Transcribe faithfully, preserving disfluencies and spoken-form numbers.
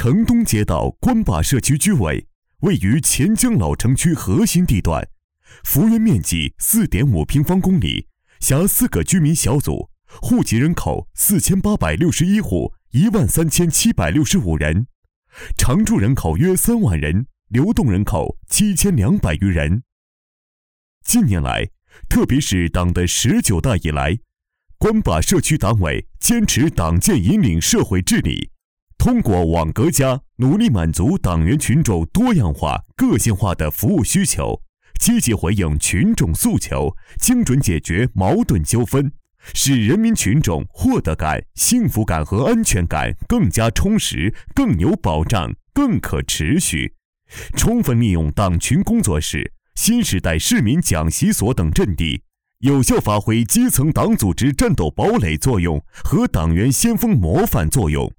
城东街道关坝社区居委，位于钱江老城区核心地段，幅员面积 四点五平方公里，辖四个居民小组，户籍人口四千八百六十一户，一万三千七百六十五人，常住人口约三万人，流动人口七千两百余人。近年来，特别是党的十九大以来，关坝社区党委坚持党建引领社会治理，通过网格家，努力满足党员群众多样化、个性化的服务需求，积极回应群众诉求，精准解决矛盾纠纷，使人民群众获得感、幸福感和安全感更加充实、更有保障、更可持续。充分利用党群工作室、新时代市民讲习所等阵地，有效发挥基层党组织战斗堡垒作用和党员先锋模范作用。